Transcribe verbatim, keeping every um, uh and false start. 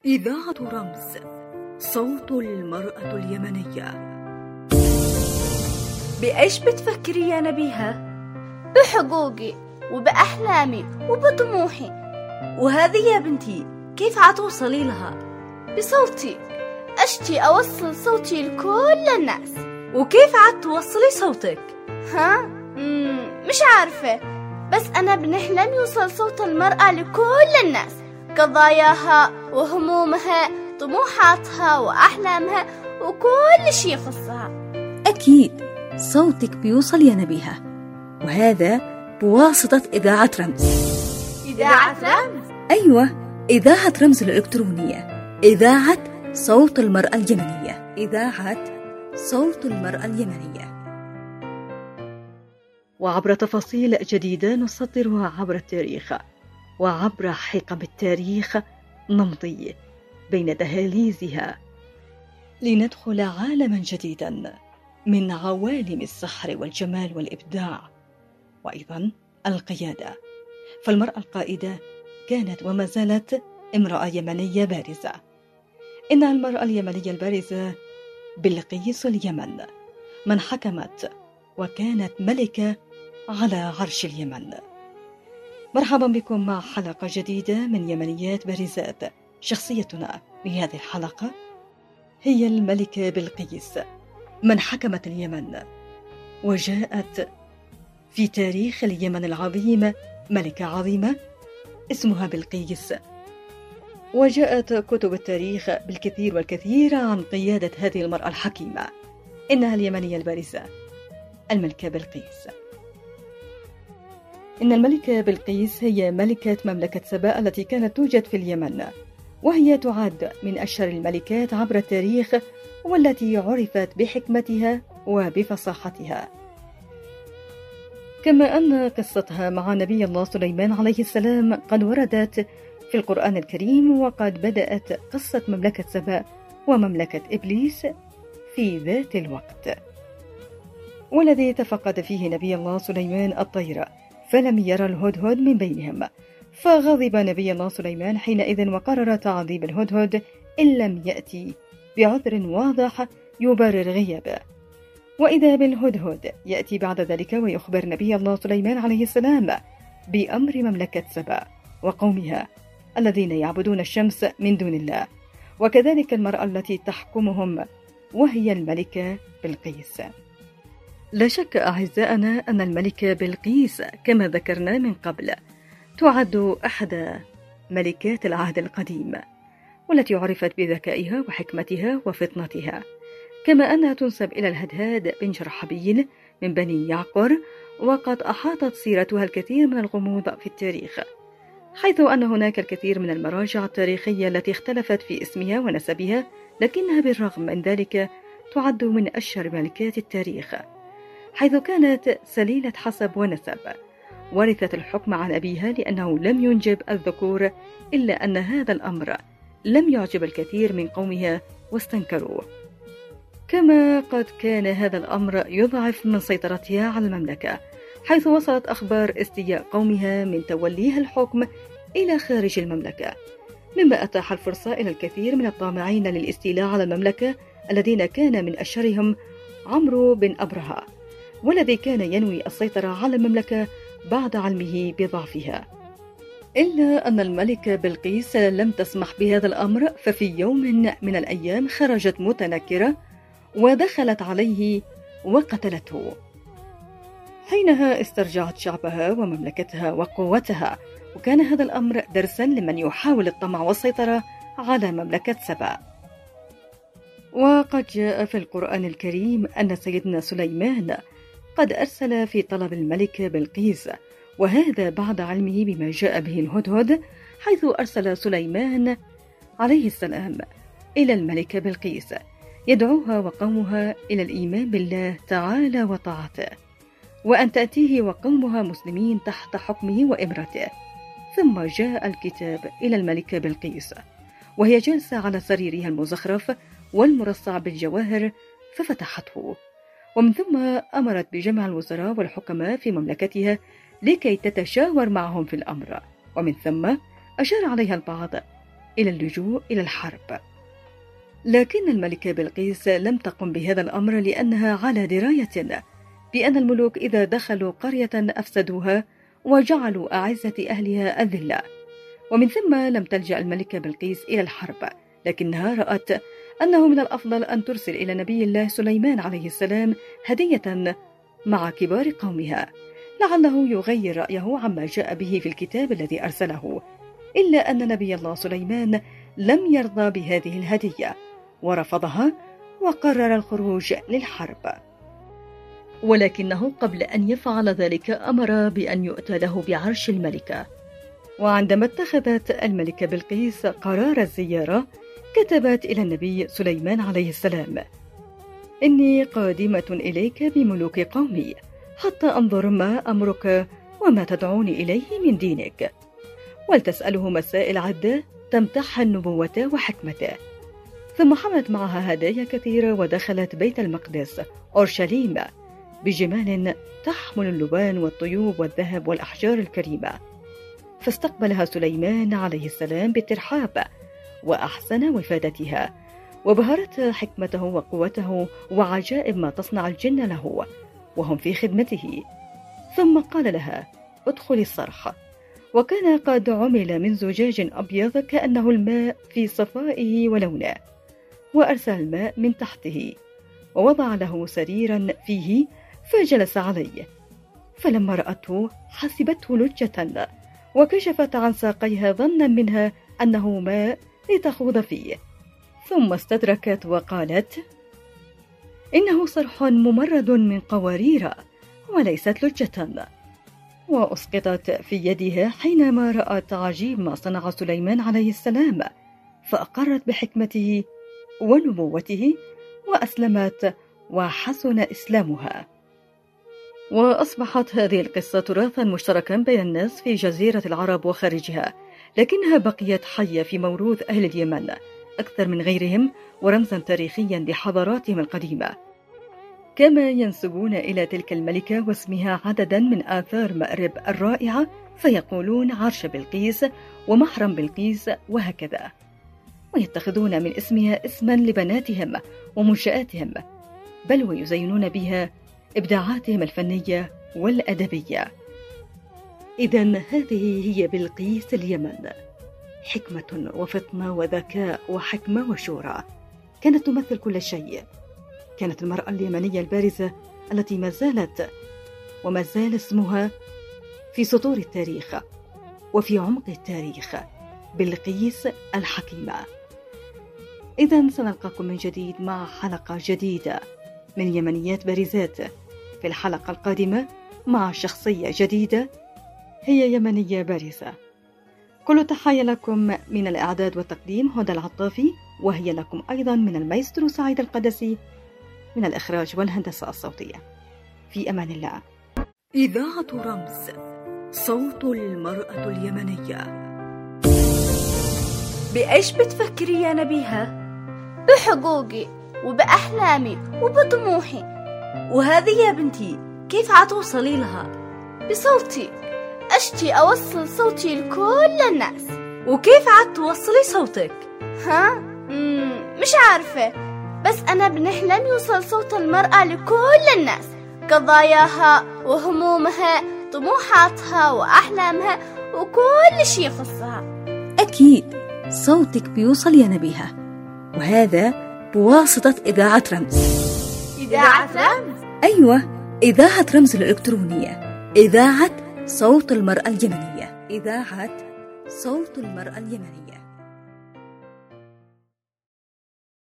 إذاعة رمز، صوت المرأة اليمنية. بإيش بتفكري يا نبيهة؟ بحقوقي وبأحلامي وبطموحي. وهذه يا بنتي كيف عتوصلي لها؟ بصوتي، أشتي أوصل صوتي لكل الناس. وكيف عاد توصلي صوتك؟ ها؟ مم مش عارفة، بس أنا بنحلم يوصل صوت المرأة لكل الناس، قضاياها وهمومها، طموحاتها وأحلامها وكل شي يخصها. أكيد صوتك بيوصل يا نبيهة، وهذا بواسطة إذاعة رمز. إذاعة رمز؟ أيوة، إذاعة رمز الإلكترونية، إذاعة صوت المرأة اليمنية، إذاعة صوت المرأة اليمنية. وعبر تفاصيل جديدة نسطرها عبر التاريخ، وعبر حقب التاريخ نمضي بين دهاليزها لندخل عالما جديدا من عوالم السحر والجمال والإبداع، وأيضا القيادة. فالمرأة القائدة كانت وما زالت امرأة يمنية بارزة. إنها المرأة اليمنية البارزة بلقيس اليمن، من حكمت وكانت ملكة على عرش اليمن. مرحبا بكم مع حلقة جديدة من يمنيات بارزات. شخصيتنا لهذه الحلقة هي الملكة بلقيس، من حكمت اليمن، وجاءت في تاريخ اليمن العظيم ملكة عظيمة اسمها بلقيس. وجاءت كتب التاريخ بالكثير والكثير عن قيادة هذه المرأة الحكيمة. إنها اليمنية البارزة الملكة بلقيس. إن الملكة بلقيس هي ملكة مملكة سبأ التي كانت توجد في اليمن، وهي تعد من أشهر الملكات عبر التاريخ، والتي عرفت بحكمتها وبفصاحتها. كما أن قصتها مع نبي الله سليمان عليه السلام قد وردت في القرآن الكريم، وقد بدأت قصة مملكة سبأ ومملكة إبليس في ذات الوقت، والذي تفقد فيه نبي الله سليمان الطير فلم يرى الهدهد من بينهم، فغضب نبي الله سليمان حينئذ وقرر تعذيب الهدهد إن لم يأتي بعذر واضح يبرر غيابه. وإذا بالهدهد يأتي بعد ذلك ويخبر نبي الله سليمان عليه السلام بأمر مملكة سبأ وقومها الذين يعبدون الشمس من دون الله، وكذلك المرأة التي تحكمهم وهي الملكة بلقيس. لا شك أعزائنا أن الملكة بلقيس كما ذكرنا من قبل تعد أحد ملكات العهد القديم، والتي عرفت بذكائها وحكمتها وفطنتها، كما أنها تنسب إلى الهدهاد بن شرحبيل من بني يعقر. وقد أحاطت سيرتها الكثير من الغموض في التاريخ، حيث أن هناك الكثير من المراجع التاريخية التي اختلفت في اسمها ونسبها، لكنها بالرغم من ذلك تعد من أشهر ملكات التاريخ، حيث كانت سليلة حسب ونسب، ورثت الحكم عن أبيها لأنه لم ينجب الذكور، إلا أن هذا الأمر لم يعجب الكثير من قومها واستنكروه، كما قد كان هذا الأمر يضعف من سيطرتها على المملكة، حيث وصلت أخبار استياء قومها من توليها الحكم إلى خارج المملكة، مما أتاح الفرصة إلى الكثير من الطامعين للاستيلاء على المملكة، الذين كان من أشهرهم عمرو بن أبرهة، والذي كان ينوي السيطرة على المملكة بعد علمه بضعفها. إلا أن الملكة بلقيس لم تسمح بهذا الأمر، ففي يوم من الأيام خرجت متنكرة ودخلت عليه وقتلته. حينها استرجعت شعبها ومملكتها وقوتها، وكان هذا الأمر درسا لمن يحاول الطمع والسيطرة على مملكة سبأ. وقد جاء في القرآن الكريم أن سيدنا سليمان قد أرسل في طلب الملكة بلقيس، وهذا بعد علمه بما جاء به الهدهد، حيث أرسل سليمان عليه السلام إلى الملكة بلقيس يدعوها وقومها إلى الإيمان بالله تعالى وطاعته، وأن تأتيه وقومها مسلمين تحت حكمه وإمرته. ثم جاء الكتاب إلى الملكة بلقيس وهي جالسة على سريرها المزخرف والمرصع بالجواهر، ففتحته، ومن ثم أمرت بجمع الوزراء والحكماء في مملكتها لكي تتشاور معهم في الأمر، ومن ثم أشار عليها البعض إلى اللجوء إلى الحرب. لكن الملكة بلقيس لم تقم بهذا الأمر لأنها على دراية بأن الملوك إذا دخلوا قرية أفسدوها وجعلوا أعزة أهلها أذلة، ومن ثم لم تلجأ الملكة بلقيس إلى الحرب، لكنها رأت أنه من الأفضل أن ترسل إلى نبي الله سليمان عليه السلام هدية مع كبار قومها لعله يغير رأيه عما جاء به في الكتاب الذي أرسله، إلا أن نبي الله سليمان لم يرضى بهذه الهدية ورفضها وقرر الخروج للحرب. ولكنه قبل أن يفعل ذلك أمر بأن يؤتى له بعرش الملكة. وعندما اتخذت الملكة بلقيس قرار الزيارة كتبت إلى النبي سليمان عليه السلام: إني قادمة إليك بملوك قومي حتى أنظر ما أمرك وما تدعوني إليه من دينك، ولتسأله مسائل عدة تمتحن نبوته وحكمته. ثم حملت معها هدايا كثيرة ودخلت بيت المقدس أورشليم بجمال تحمل اللبان والطيوب والذهب والأحجار الكريمة، فاستقبلها سليمان عليه السلام بالترحاب وأحسن وفادتها، وبهرت حكمته وقوته وعجائب ما تصنع الجن له وهم في خدمته. ثم قال لها: ادخلي الصرح، وكان قد عمل من زجاج أبيض كأنه الماء في صفائه ولونه، وأرسل الماء من تحته ووضع له سريرا فيه فجلس عليه، فلما رأته حسبته لجة وكشفت عن ساقيها ظنا منها أنه ماء لتخوض فيه، ثم استدركت وقالت: إنه صرح ممرد من قوارير وليست لجة. وأسقطت في يدها حينما رأت عجيب ما صنع سليمان عليه السلام، فأقرت بحكمته ونبوته وأسلمت وحسن إسلامها. وأصبحت هذه القصة تراثا مشتركا بين الناس في جزيرة العرب وخارجها، لكنها بقيت حية في موروث أهل اليمن أكثر من غيرهم ورمزا تاريخيا لحضاراتهم القديمة. كما ينسبون إلى تلك الملكة واسمها عددا من آثار مأرب الرائعة، فيقولون عرش بلقيس ومحرم بلقيس وهكذا، ويتخذون من اسمها اسما لبناتهم ومنشآتهم، بل ويزينون بها إبداعاتهم الفنية والأدبية. إذن هذه هي بلقيس اليمن، حكمة وفطنة وذكاء وحكمة وشورى، كانت تمثل كل شيء. كانت المرأة اليمنية البارزة التي ما زالت وما زال اسمها في سطور التاريخ وفي عمق التاريخ، بلقيس الحكيمة. إذن سنلقاكم من جديد مع حلقة جديدة من يمنيات بارزات، في الحلقة القادمة مع شخصية جديدة هي يمنية بارزة. كل تحية لكم من الإعداد والتقديم هدى العطافي، وهي لكم أيضا من المايسترو سعيد القدسي من الإخراج والهندسة الصوتية. في أمان الله. إذاعة رمز، صوت المرأة اليمنية. بإيش بتفكري يا نبيها؟ بحقوقي وبأحلامي وبطموحي. وهذه يا بنتي كيف عتوصلي لها؟ بصوتي، أشتي أوصل صوتي لكل الناس. وكيف عتوصلي صوتك؟ ها؟ مم مش عارفة، بس أنا بنحلم يوصل صوت المرأة لكل الناس، قضاياها وهمومها، طموحاتها وأحلامها وكل شيء يخصها. أكيد صوتك بيوصل يا نبيها، وهذا بواسطة إذاعة رمز. إذاعة رمز؟ أيوة، إذاعة رمز الإلكترونية، إذاعة صوت المرأة اليمنية، إذاعة صوت المرأة اليمنية.